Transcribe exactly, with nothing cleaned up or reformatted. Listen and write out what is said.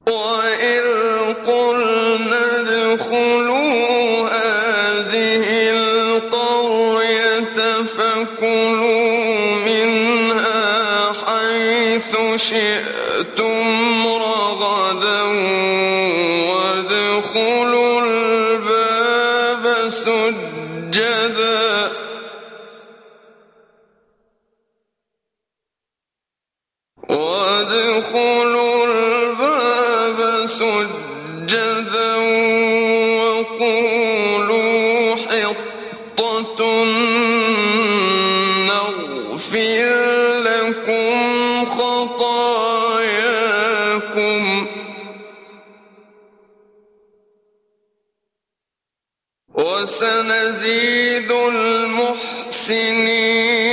وإذ قلنا ادخلوا هذه القرية فكلوا منها حيث شئتم رغدا وادخلوا الباب سجدا وادخلوا الباب سجدا وقولوا حطة نغفر لكم خطاياكم وسنزيد المحسنين